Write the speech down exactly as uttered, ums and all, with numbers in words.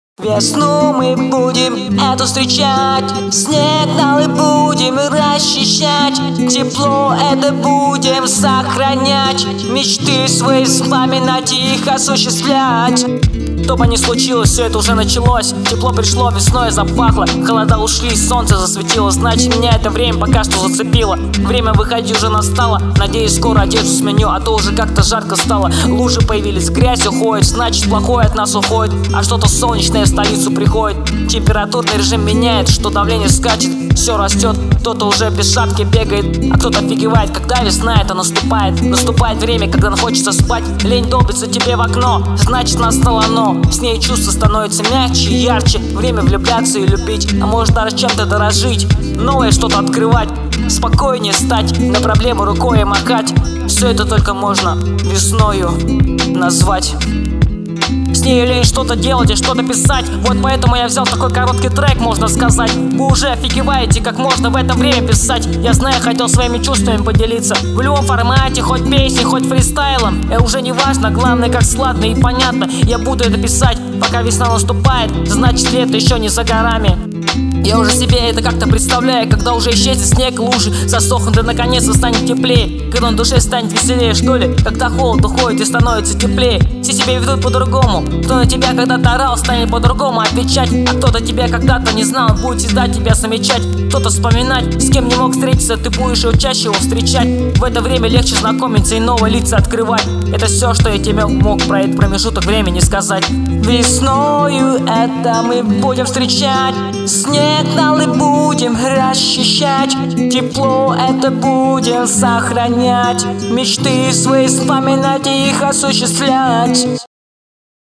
Весну мы будем эту встречать, снег на лбу будем расчищать, тепло это будем сохранять, мечты свои вспоминать и их осуществлять. Что бы ни случилось, все это уже началось. Тепло пришло, весной запахло, холода ушли, солнце засветило. Значит, меня это время пока что зацепило. Время выходить уже настало. Надеюсь, скоро одежду сменю, а то уже как-то жарко стало. Лужи появились, грязь уходит, значит, плохое от нас уходит. А что-то солнечное в столицу приходит. Температурный режим меняет, что давление скачет, все растет. Кто-то уже без шапки бегает, а кто-то офигевает, когда весна это наступает. Наступает время, когда хочется спать. Лень долбится тебе в окно, значит, настало оно. С ней чувства становятся мягче и ярче. Время влюбляться и любить, а может даже чем-то дорожить, новое что-то открывать, спокойнее стать, на проблему рукой махать. Все это только можно весною назвать. С ней лень что-то делать и что-то писать. Вот поэтому я взял такой короткий трек, можно сказать. Вы уже офигеваете, как можно в это время писать. Я знаю, хотел своими чувствами поделиться в любом формате, хоть песни, хоть фристайлом. Это уже не важно, главное как складно и понятно. Я буду это писать, пока весна наступает, значит лето еще не за горами. Я уже себе это как-то представляю, когда уже исчезнет снег, лужи засохнут и наконец-то станет теплее. Когда на душе станет веселее, что ли, когда холод уходит и становится теплее. Все себя ведут по-другому, кто на тебя когда-то орал, станет по-другому отвечать. А кто-то тебя когда-то не знал, будет всегда тебя замечать. Кто-то вспоминать, с кем не мог встретиться, ты будешь его чаще его встречать. В это время легче знакомиться и новые лица открывать. Это все, что я тебе мог про этот промежуток времени сказать. Весною это мы будем встречать, снег на лбу будем расчищать, тепло это будем сохранять, мечты свои вспоминать и их осуществлять.